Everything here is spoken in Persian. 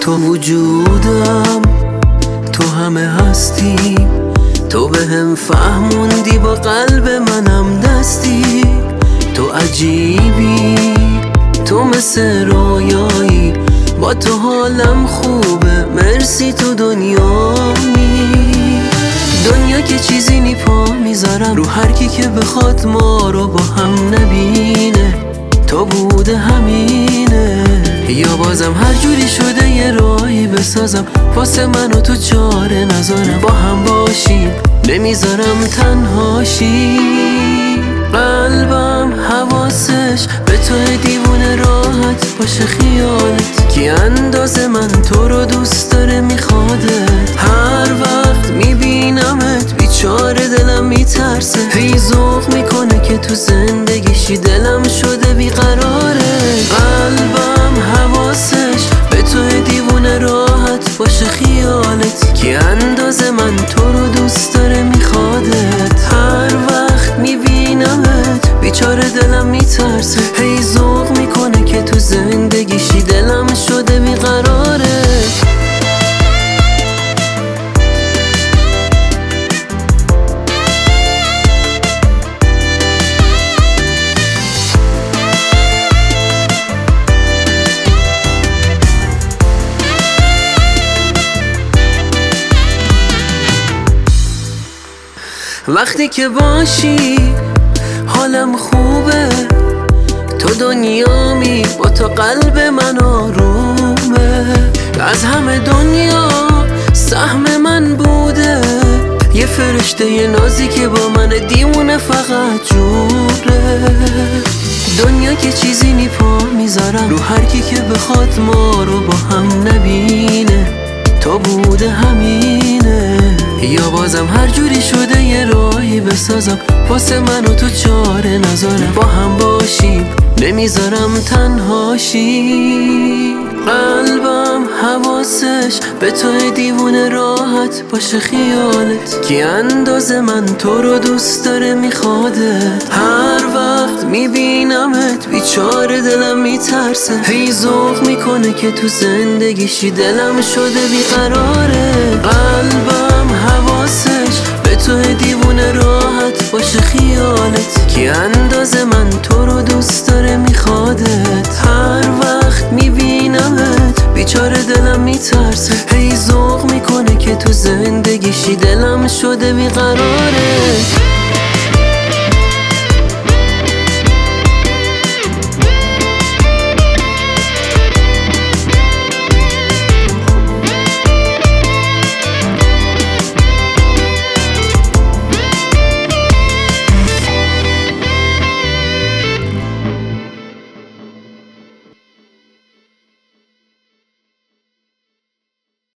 تو وجودم، تو همه هستی، تو به هم فهموندی با قلب منم دستی. تو عجیبی، تو مثل رویایی، با تو حالم خوبه، مرسی تو دنیا که چیزی نی پا میذارم رو هر کی که بخواد ما رو با هم نبینه. تو بوده همینه، یا بازم هر جوری شده یه راهی بسازم واسه من و تو چاره نذارم با هم باشیم، نمیذارم تنهاشی. قلبم حواسش به تو دیوونه راحت باشه خیالت، کی اندازه من تو رو دوست داره میخواده. هر وقت میبینمت بیچاره دلم میترسه، هی ذوق میکنه که تو زندگیشی دلم شده بیقراره. قلبم حواسش به تو دیوونه راحت باشه خیالت، کی اندازه من تو رو دوست داره میخوادت. هر وقت میبینمت بیچاره دلم میترسه، هی ذوق میکنه که تو زندگیشی دلم شده بیقراره. وقتی که باشی حالم خوبه، تو دنیامی، با تو قلب من آرومه. از همه دنیا سهم من بوده، یه فرشته یه نازی که با من دیوونه فقط جوره. دنیا که چیزی نی پا میذارم رو هر کی که بخواد ما رو با هم نبینه. تو بوده همینه، یا بازم هر جوری شده یه راهی بسازم واسه من و تو چاره نذارم با هم باشیم، نمیذارم تنهاشی. قلبم حواسش به تو دیوونه راحت باشه خیالت، کی اندازه من تو رو دوست داره میخواده. هر وقت میبینمت بیچاره دلم میترسه، هی ذوق میکنه که تو زندگیشی دلم شده بیقراره. قلبم حواسش به تو دیوونه راحت باشه خیالت، کی اندازه من تو رو دوست داره میخوادت. هر وقت میبینمت بیچاره دلم میترسه، هی ذوق میکنه که تو زندگیشی دلم شده بیقراره.